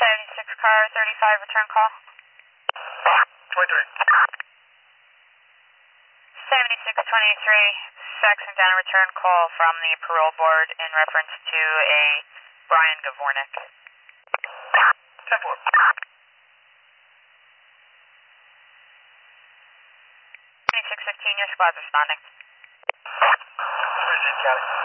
76 car 35 return call. 23. 7623, faxing down a return call from the parole board in reference to a Brian Gavornik. 10-4. 7615, your squad's responding. Appreciate it, Charlie.